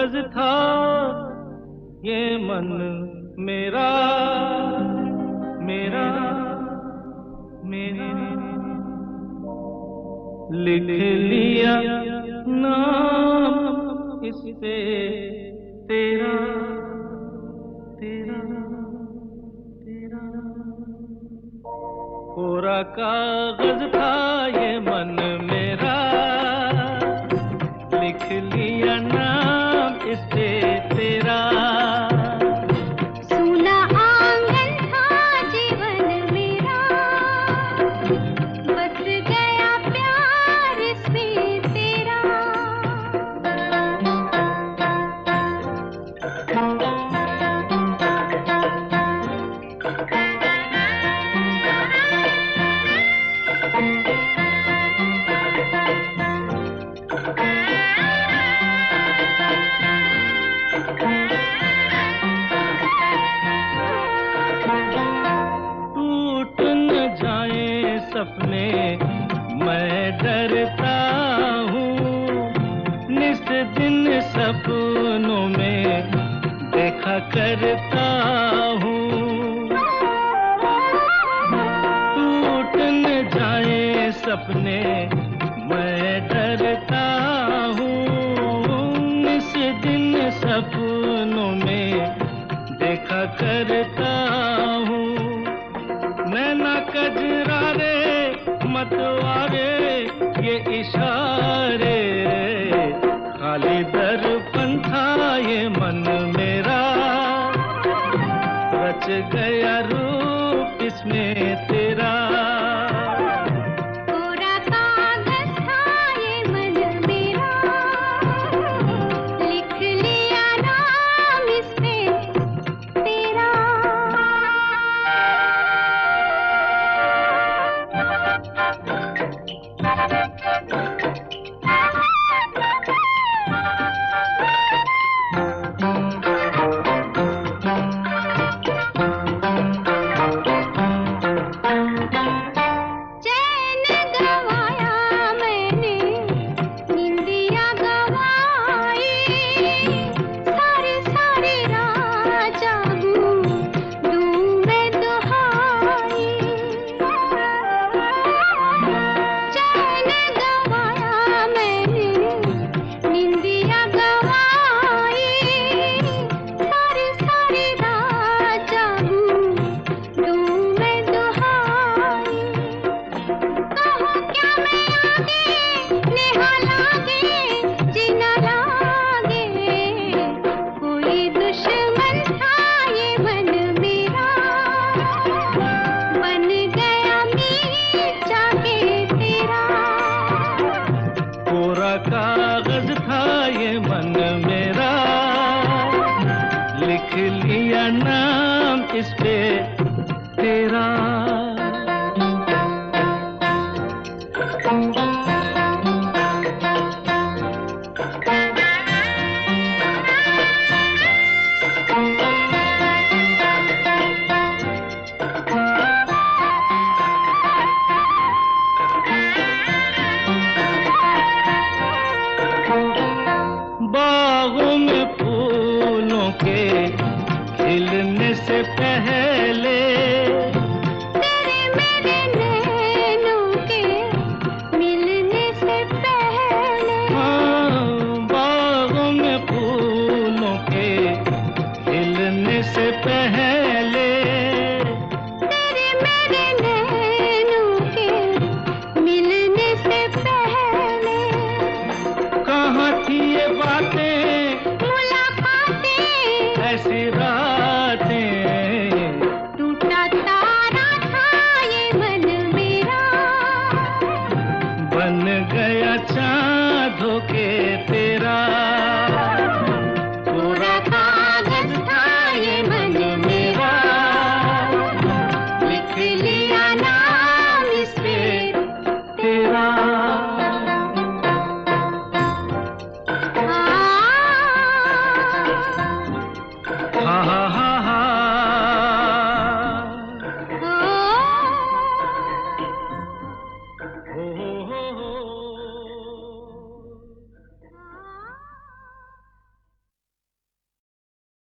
कागज था ये मन मेरा मेरा मेरा, लिख लिया नाम इस पे तेरा तेरा तेरा। कोरा कागज था ये मन मेरा, लिख लिया नाम इस पे तेरा। सूना आंगन था जीवन मेरा, बस गया प्यार इसमें तेरा। टूट न जाए सपने मैं डरता हूँ, निस दिन सपनों में देखा करता हूँ। टूट न जाए सपने मैं डरता हूँ, निस दिन सपनों में देखा करता हूँ। नैना कजरारे मतवारे ये इशारे खाली